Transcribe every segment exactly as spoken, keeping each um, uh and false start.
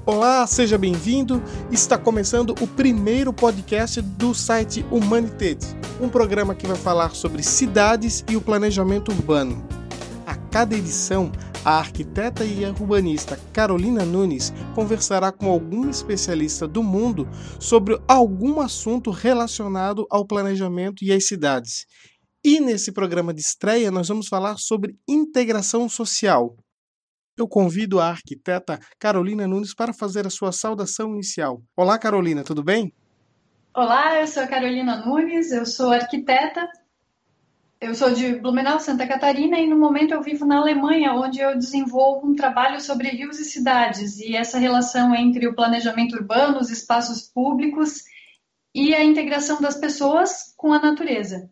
Olá, seja bem-vindo. Está começando o primeiro podcast do site Humanited, um programa que vai falar sobre cidades e o planejamento urbano. A cada edição, a arquiteta e a urbanista Carolina Nunes conversará com algum especialista do mundo sobre algum assunto relacionado ao planejamento e às cidades. E nesse programa de estreia, nós vamos falar sobre integração social. Eu convido a arquiteta Carolina Nunes para fazer a sua saudação inicial. Olá, Carolina, tudo bem? Olá, eu sou a Carolina Nunes, eu sou arquiteta, eu sou de Blumenau, Santa Catarina, e no momento eu vivo na Alemanha, onde eu desenvolvo um trabalho sobre rios e cidades, e essa relação entre o planejamento urbano, os espaços públicos e a integração das pessoas com a natureza.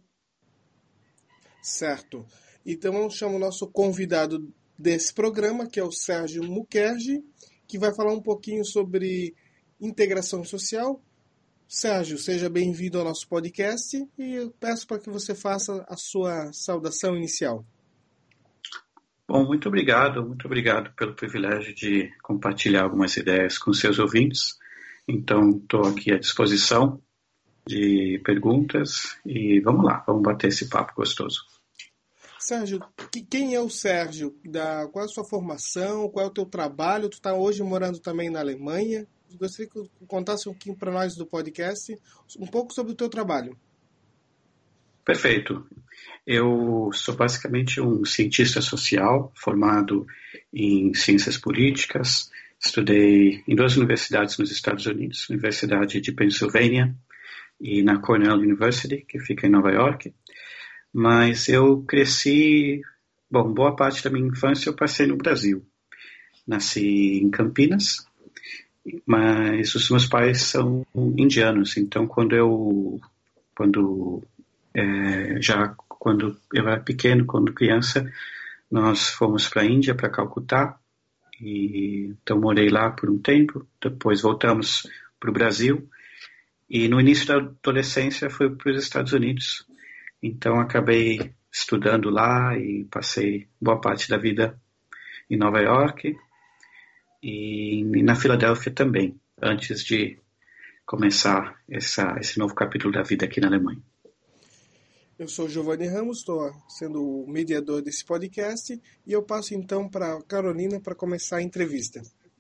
Certo. Então eu chamo o nosso convidado desse programa, que é o Sérgio Mukerji, que vai falar um pouquinho sobre integração social. Sérgio, seja bem-vindo ao nosso podcast e eu peço para que você faça a sua saudação inicial. Bom, muito obrigado, muito obrigado pelo privilégio de compartilhar algumas ideias com seus ouvintes. Então, estou aqui à disposição de perguntas e vamos lá, vamos bater esse papo gostoso. Sérgio, quem é o Sérgio? Da, qual é a sua formação? Qual é o teu trabalho? Tu está hoje morando também na Alemanha. Gostaria que tu contasse um pouquinho para nós do podcast, um pouco sobre o teu trabalho. Perfeito. Eu sou basicamente um cientista social formado em ciências políticas. Estudei em duas universidades nos Estados Unidos, Universidade de Pensilvânia e na Cornell University, que fica em Nova York. Mas eu cresci, bom, boa parte da minha infância eu passei no Brasil. Nasci em Campinas, mas os meus pais são indianos, então quando eu, quando, é, já quando eu era pequeno, quando criança, nós fomos para a Índia, para Calcutá, e então morei lá por um tempo, depois voltamos para o Brasil, e no início da adolescência fui para os Estados Unidos. Então, acabei estudando lá e passei boa parte da vida em Nova York e na Filadélfia também, antes de começar essa, esse novo capítulo da vida aqui na Alemanha. Eu sou Giovanni Ramos, estou sendo o mediador desse podcast e eu passo então para a Carolina para começar a entrevista.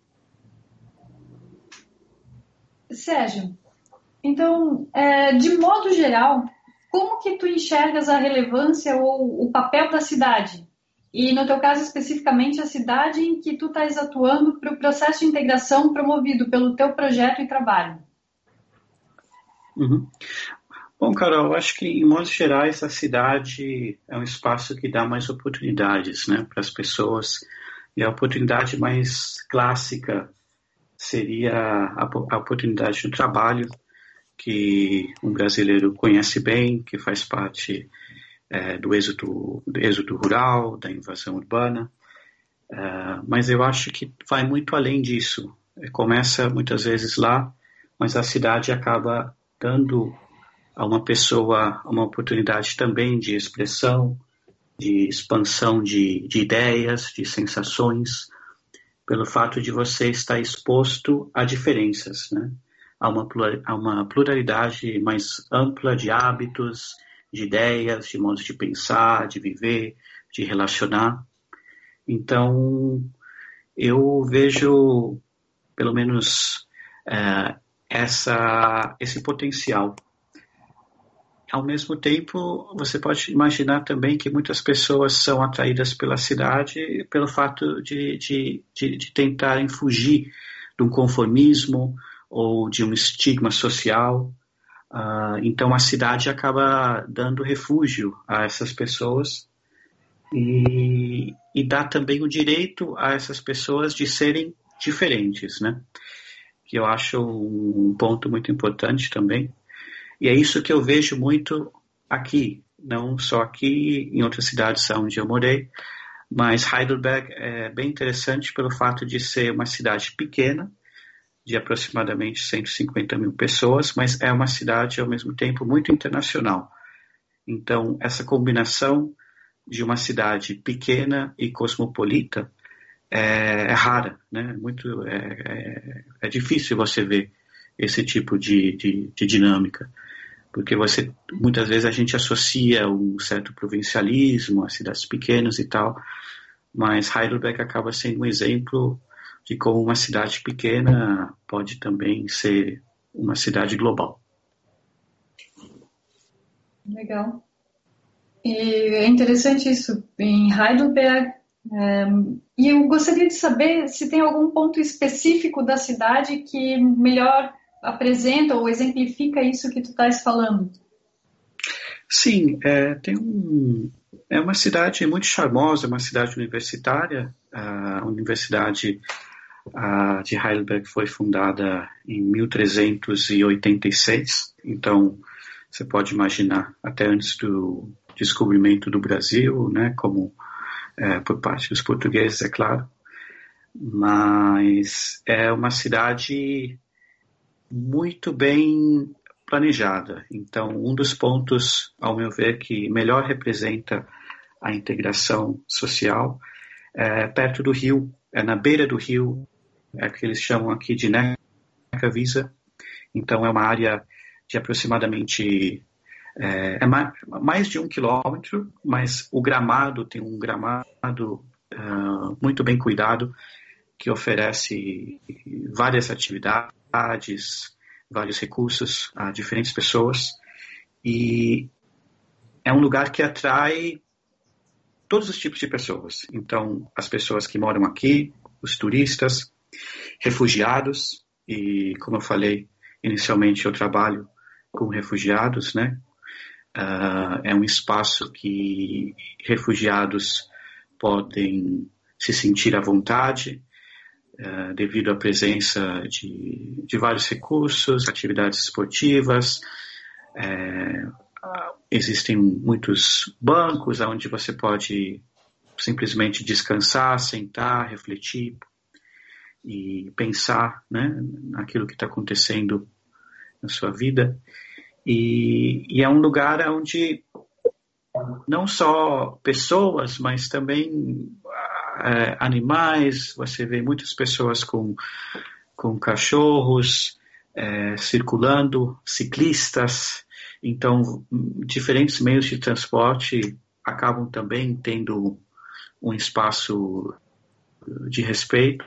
Sérgio, então, é, de modo geral, como que tu enxergas a relevância ou o papel da cidade? E, no teu caso, especificamente, a cidade em que tu estás atuando para o processo de integração promovido pelo teu projeto e trabalho? Uhum. Bom, Carol, eu acho que, em modos gerais, a cidade é um espaço que dá mais oportunidades, né, para as pessoas. E a oportunidade mais clássica seria a, a oportunidade do trabalho, que um brasileiro conhece bem, que faz parte é, do, êxodo, do êxodo rural, da invasão urbana, é, mas eu acho que vai muito além disso. Começa muitas vezes lá, mas a cidade acaba dando a uma pessoa uma oportunidade também de expressão, de expansão de, de ideias, de sensações, pelo fato de você estar exposto a diferenças, né? Há uma, há uma pluralidade mais ampla de hábitos, de ideias, de modos de pensar, de viver, de relacionar. Então, eu vejo, pelo menos, é, essa, esse potencial. Ao mesmo tempo, você pode imaginar também que muitas pessoas são atraídas pela cidade pelo fato de, de, de, de tentarem fugir de um conformismo, ou de um estigma social. Uh, então a cidade acaba dando refúgio a essas pessoas e, e dá também o direito a essas pessoas de serem diferentes, né? Que eu acho um ponto muito importante também. E é isso que eu vejo muito aqui, não só aqui, em outras cidades onde eu morei, mas Heidelberg é bem interessante pelo fato de ser uma cidade pequena, de aproximadamente cento e cinquenta mil pessoas, mas é uma cidade, ao mesmo tempo, muito internacional. Então, essa combinação de uma cidade pequena e cosmopolita é, é rara, né? Muito, é, é, é difícil você ver esse tipo de, de, de dinâmica, porque você, muitas vezes a gente associa um certo provincialismo a cidades pequenas e tal, mas Heidelberg acaba sendo um exemplo de como uma cidade pequena pode também ser uma cidade global. Legal. E é interessante isso, em Heidelberg, é, e eu gostaria de saber se tem algum ponto específico da cidade que melhor apresenta ou exemplifica isso que tu estás falando. Sim, é, tem um, é uma cidade muito charmosa, uma cidade universitária. A Universidade a, de Heidelberg foi fundada em mil trezentos e oitenta e seis, então você pode imaginar, até antes do descobrimento do Brasil, né, como é, por parte dos portugueses, é claro, mas é uma cidade muito bem planejada. Então, um dos pontos, ao meu ver, que melhor representa a integração social é perto do rio, é na beira do rio, é que eles chamam aqui de Neckarwiese. Então, é uma área de aproximadamente é, é mais, mais de um quilômetro, mas o gramado tem um gramado uh, muito bem cuidado, que oferece várias atividades, vários recursos a diferentes pessoas, e é um lugar que atrai todos os tipos de pessoas. Então, as pessoas que moram aqui, os turistas, refugiados, e como eu falei inicialmente, eu trabalho com refugiados, né? Uh, é um espaço que refugiados podem se sentir à vontade, uh, devido à presença de, de vários recursos, atividades esportivas. Uh, existem muitos bancos onde você pode simplesmente descansar, sentar, refletir e pensar, né, naquilo que está acontecendo na sua vida. E, e é um lugar onde não só pessoas, mas também é, animais. Você vê muitas pessoas com, com cachorros é, circulando, ciclistas. Então, diferentes meios de transporte acabam também tendo um espaço de respeito.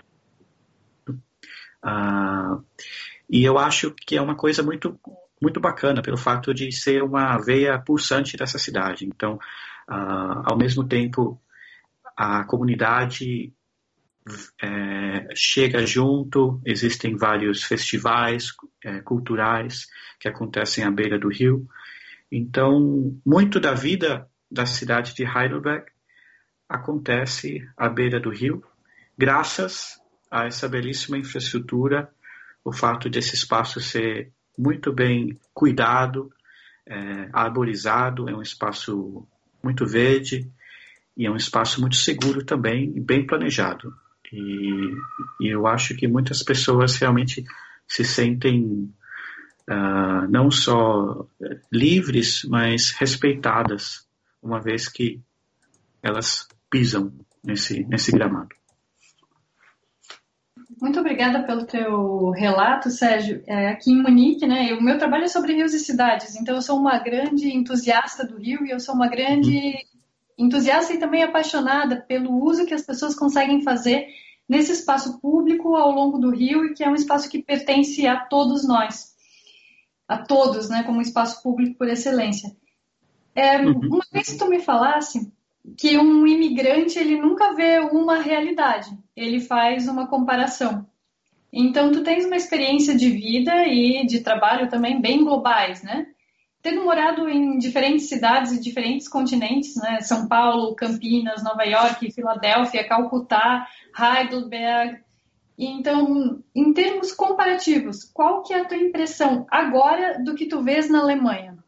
Uh, e eu acho que é uma coisa muito muito bacana pelo fato de ser uma veia pulsante dessa cidade. Então, uh, ao mesmo tempo, a comunidade é, chega junto, existem vários festivais é, culturais que acontecem à beira do rio. Então, muito da vida da cidade de Heidelberg acontece à beira do rio, graças a essa belíssima infraestrutura, o fato desse espaço ser muito bem cuidado, é, arborizado, é um espaço muito verde e é um espaço muito seguro também e bem planejado. E, e eu acho que muitas pessoas realmente se sentem uh, não só livres, mas respeitadas, uma vez que elas pisam nesse, nesse gramado. Muito obrigada pelo teu relato, Sérgio. É, aqui em Munique, né, o meu trabalho é sobre rios e cidades, então eu sou uma grande entusiasta do rio e eu sou uma grande uhum. entusiasta e também apaixonada pelo uso que as pessoas conseguem fazer nesse espaço público ao longo do rio, e que é um espaço que pertence a todos nós, a todos, né, como um espaço público por excelência. É, uhum. Uma vez que tu me falasse que um imigrante, ele nunca vê uma realidade, ele faz uma comparação. Então, tu tens uma experiência de vida e de trabalho também bem globais, né? Tendo morado em diferentes cidades e diferentes continentes, né? São Paulo, Campinas, Nova York, Filadélfia, Calcutá, Heidelberg. Então, em termos comparativos, qual que é a tua impressão agora do que tu vês na Alemanha?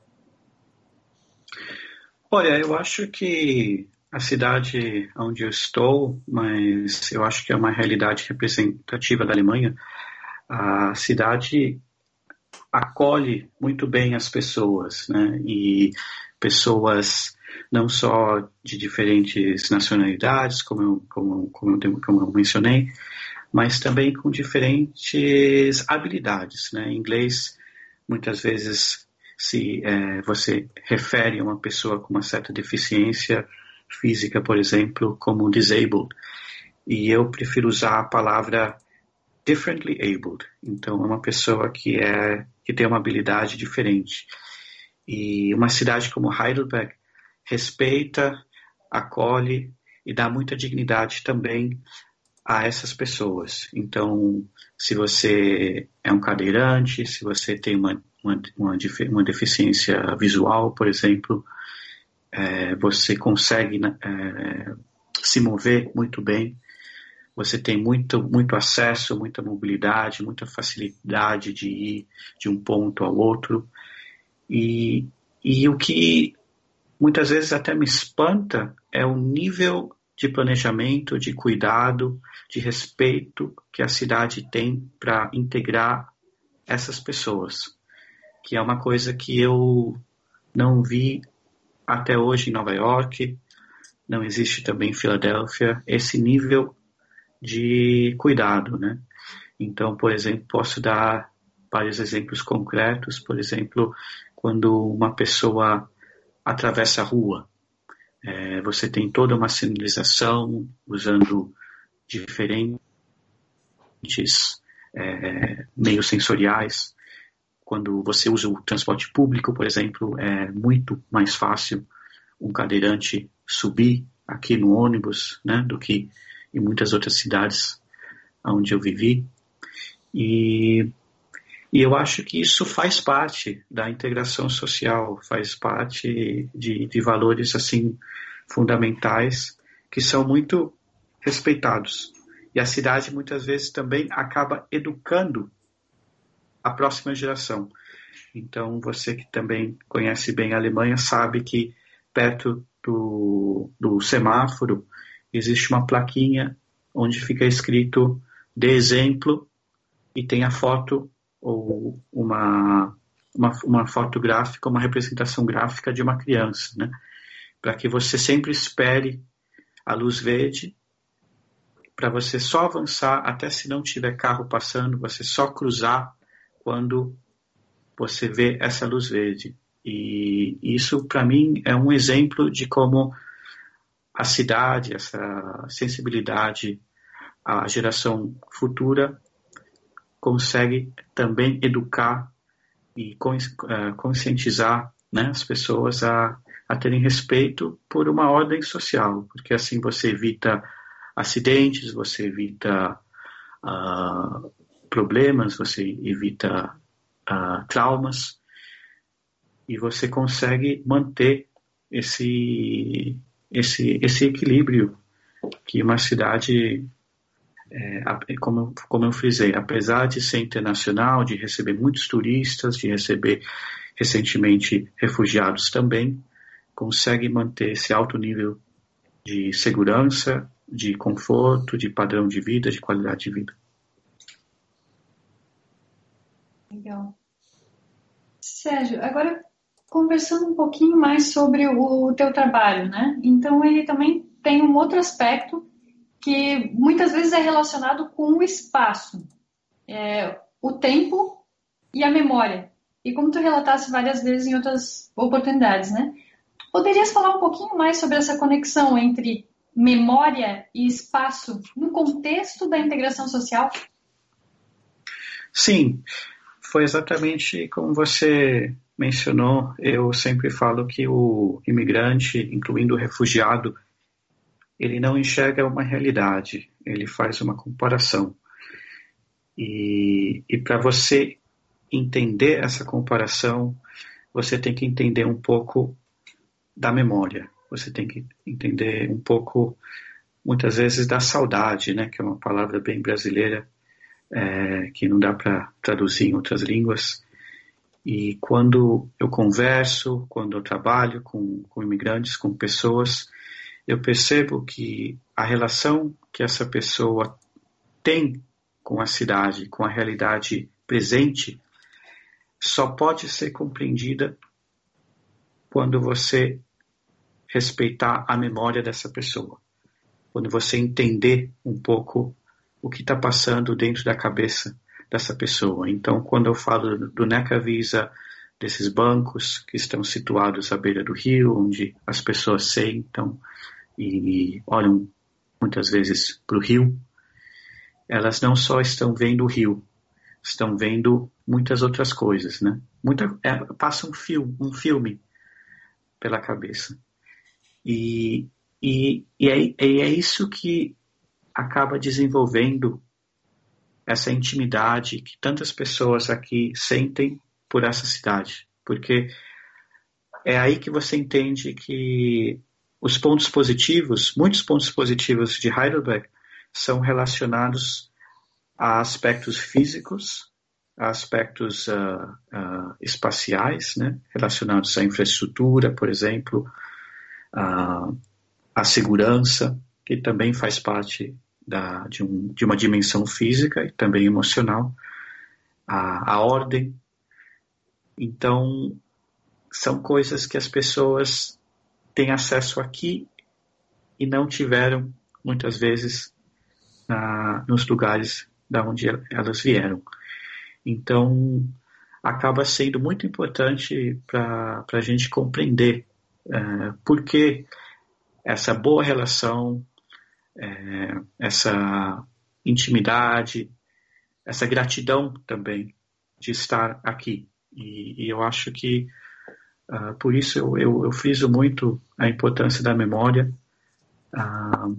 Olha, eu acho que a cidade onde eu estou, mas eu acho que é uma realidade representativa da Alemanha, a cidade acolhe muito bem as pessoas, né? E pessoas não só de diferentes nacionalidades, como eu, como, como eu, como eu mencionei, mas também com diferentes habilidades, né? Em inglês, muitas vezes, se é, você refere a uma pessoa com uma certa deficiência física, por exemplo, como disabled, e eu prefiro usar a palavra differently abled. Então, é uma pessoa que, é, que tem uma habilidade diferente. E uma cidade como Heidelberg respeita, acolhe e dá muita dignidade também a essas pessoas. Então, se você é um cadeirante, se você tem uma, uma, uma, uma deficiência visual, por exemplo, é, você consegue é, se mover muito bem, você tem muito, muito acesso, muita mobilidade, muita facilidade de ir de um ponto ao outro. E, e o que muitas vezes até me espanta é o nível de planejamento, de cuidado, de respeito que a cidade tem para integrar essas pessoas, que é uma coisa que eu não vi até hoje em Nova York, não existe também em Filadélfia, esse nível de cuidado, né? Então, por exemplo, posso dar vários exemplos concretos, por exemplo, quando uma pessoa atravessa a rua, é, você tem toda uma sinalização usando diferentes é, meios sensoriais. Quando você usa o transporte público, por exemplo, é muito mais fácil um cadeirante subir aqui no ônibus, né, do que em muitas outras cidades onde eu vivi. E, e eu acho que isso faz parte da integração social, faz parte de, de valores assim fundamentais que são muito respeitados. E a cidade muitas vezes também acaba educando a próxima geração. Então, você que também conhece bem a Alemanha sabe que perto do, do semáforo existe uma plaquinha onde fica escrito "dê exemplo" e tem a foto ou uma, uma, uma foto gráfica, uma representação gráfica de uma criança, né? Para que você sempre espere a luz verde, para você só avançar, até se não tiver carro passando, você só cruzar quando você vê essa luz verde. E isso, para mim, é um exemplo de como a cidade, essa sensibilidade à geração futura consegue também educar e conscientizar, né, as pessoas a, a terem respeito por uma ordem social, porque assim você evita acidentes, você evita uh, problemas, você evita uh, traumas e você consegue manter esse Esse, esse equilíbrio que uma cidade, é, como, como eu frisei, apesar de ser internacional, de receber muitos turistas, de receber recentemente refugiados também, consegue manter esse alto nível de segurança, de conforto, de padrão de vida, de qualidade de vida. Legal. Sérgio, agora conversando um pouquinho mais sobre o, o teu trabalho, né? Então, ele também tem um outro aspecto que muitas vezes é relacionado com o espaço, é, o tempo e a memória. E como tu relataste várias vezes em outras oportunidades, né? Poderias falar um pouquinho mais sobre essa conexão entre memória e espaço no contexto da integração social? Sim, foi exatamente como você mencionou. Eu sempre falo que o imigrante, incluindo o refugiado, ele não enxerga uma realidade, ele faz uma comparação. E, e para você entender essa comparação, você tem que entender um pouco da memória, você tem que entender um pouco, muitas vezes, da saudade, né, que é uma palavra bem brasileira, é, que não dá para traduzir em outras línguas. E quando eu converso, quando eu trabalho com, com imigrantes, com pessoas, eu percebo que a relação que essa pessoa tem com a cidade, com a realidade presente, só pode ser compreendida quando você respeitar a memória dessa pessoa. Quando você entender um pouco o que está passando dentro da cabeça dessa pessoa. Então, quando eu falo do Neca Visa, desses bancos que estão situados à beira do rio, onde as pessoas sentam e olham muitas vezes para o rio, elas não só estão vendo o rio, estão vendo muitas outras coisas, né? Muita, é, passa um filme, um filme pela cabeça. E, e, e, é, e é isso que acaba desenvolvendo essa intimidade que tantas pessoas aqui sentem por essa cidade. Porque é aí que você entende que os pontos positivos, muitos pontos positivos de Heidelberg são relacionados a aspectos físicos, a aspectos uh, uh, espaciais, né, relacionados à infraestrutura, por exemplo, uh, à segurança, que também faz parte da, de, um, de uma dimensão física e também emocional, a, a ordem. Então, são coisas que as pessoas têm acesso aqui e não tiveram, muitas vezes, na, nos lugares da onde elas vieram. Então, acaba sendo muito importante para a gente compreender é, por que essa boa relação, é, essa intimidade, essa gratidão também de estar aqui. E, e eu acho que, uh, por isso eu, eu, eu friso muito a importância da memória. Uh,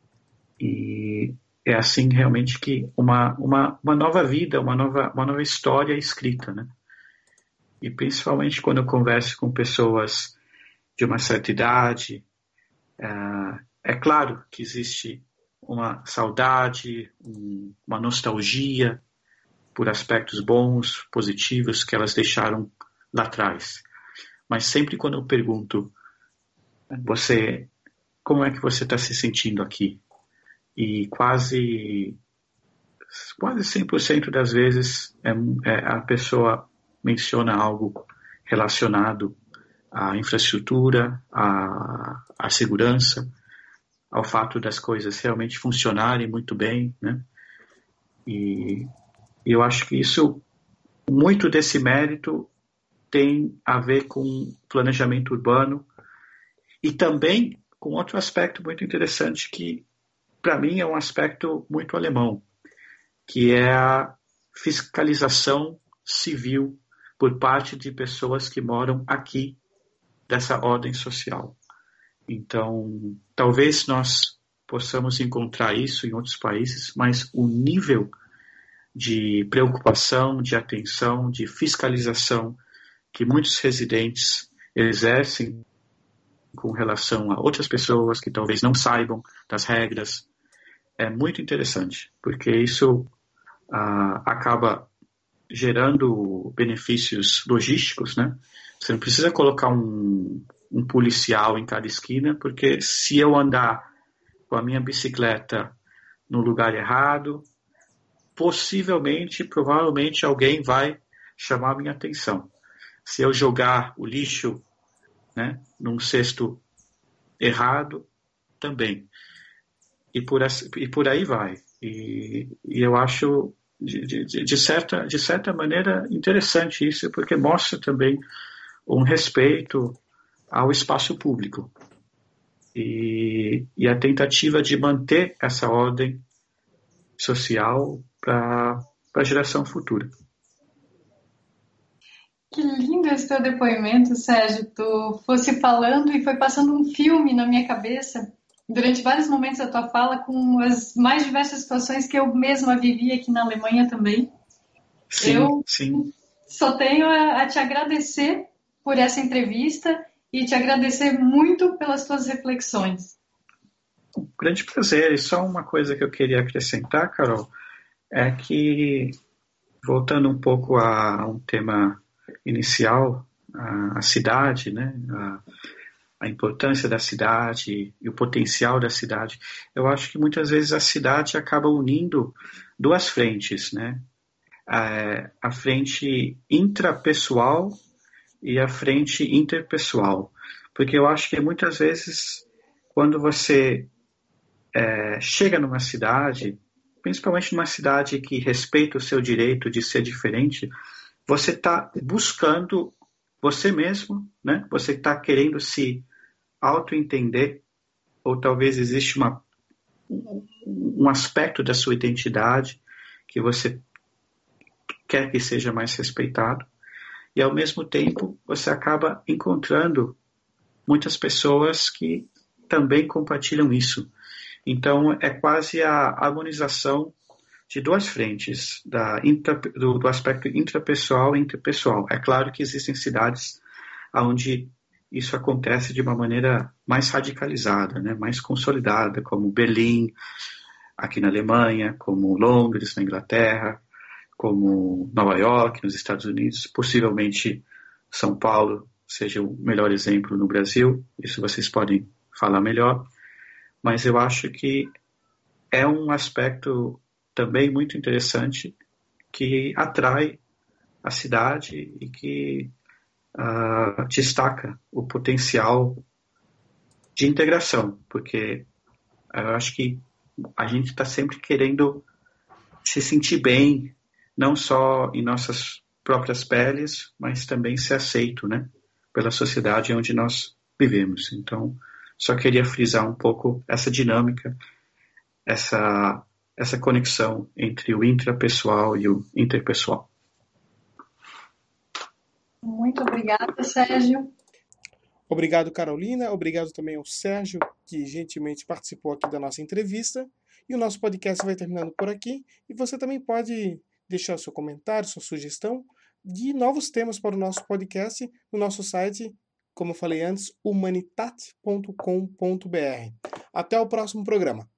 e é assim realmente que uma, uma, uma nova vida, uma nova, uma nova história é escrita, né? E principalmente quando eu converso com pessoas de uma certa idade, uh, é claro que existe uma saudade, um, uma nostalgia por aspectos bons, positivos que elas deixaram lá atrás. Mas sempre quando eu pergunto, você, como é que você está se sentindo aqui? E quase, quase cem por cento das vezes é, é, a pessoa menciona algo relacionado à infraestrutura, à, à segurança, ao fato das coisas realmente funcionarem muito bem, né? E eu acho que isso, muito desse mérito tem a ver com planejamento urbano e também com outro aspecto muito interessante que, para mim, é um aspecto muito alemão, que é a fiscalização civil por parte de pessoas que moram aqui, dessa ordem social. Então, talvez nós possamos encontrar isso em outros países, mas o nível de preocupação, de atenção, de fiscalização que muitos residentes exercem com relação a outras pessoas que talvez não saibam das regras, é muito interessante, porque isso ah, acaba gerando benefícios logísticos, né? Você não precisa colocar um, um policial em cada esquina, porque se eu andar com a minha bicicleta no lugar errado, possivelmente, provavelmente alguém vai chamar a minha atenção. Se eu jogar o lixo, né, num cesto errado, também. E por, e por aí vai. E, e eu acho, de, de, de, certa, de certa maneira, interessante isso, porque mostra também um respeito ao espaço público. E, e a tentativa de manter essa ordem social para a geração futura. Que lindo esse teu depoimento, Sérgio. Tu fosse falando e foi passando um filme na minha cabeça durante vários momentos da tua fala com as mais diversas situações que eu mesma vivi aqui na Alemanha também. Sim, eu sim. Só tenho a, a te agradecer por essa entrevista e te agradecer muito pelas tuas reflexões. Um grande prazer. E só uma coisa que eu queria acrescentar, Carol, é que, voltando um pouco a um tema inicial, a, a cidade, né, a, a importância da cidade e o potencial da cidade, eu acho que muitas vezes a cidade acaba unindo duas frentes, né? A, a frente intrapessoal e a frente interpessoal. Porque eu acho que muitas vezes, quando você é, chega numa cidade, principalmente numa cidade que respeita o seu direito de ser diferente, você está buscando você mesmo, né? Você está querendo se auto-entender, ou talvez existe uma, um aspecto da sua identidade que você quer que seja mais respeitado, e ao mesmo tempo você acaba encontrando muitas pessoas que também compartilham isso. Então é quase a harmonização de duas frentes, da intra, do, do aspecto intrapessoal e interpessoal. É claro que existem cidades onde isso acontece de uma maneira mais radicalizada, né, mais consolidada, como Berlim, aqui na Alemanha, como Londres, na Inglaterra, como Nova York, nos Estados Unidos, possivelmente São Paulo seja o melhor exemplo no Brasil, isso vocês podem falar melhor, mas eu acho que é um aspecto também muito interessante que atrai a cidade e que uh, destaca o potencial de integração, porque eu acho que a gente está sempre querendo se sentir bem, não só em nossas próprias peles, mas também ser aceito, né, pela sociedade onde nós vivemos. Então, só queria frisar um pouco essa dinâmica, essa, essa conexão entre o intrapessoal e o interpessoal. Muito obrigada, Sérgio. Obrigado, Carolina. Obrigado também ao Sérgio, que gentilmente participou aqui da nossa entrevista. E o nosso podcast vai terminando por aqui. E você também pode deixar seu comentário, sua sugestão de novos temas para o nosso podcast no nosso site, como eu falei antes, humanitat ponto com ponto b r. Até o próximo programa.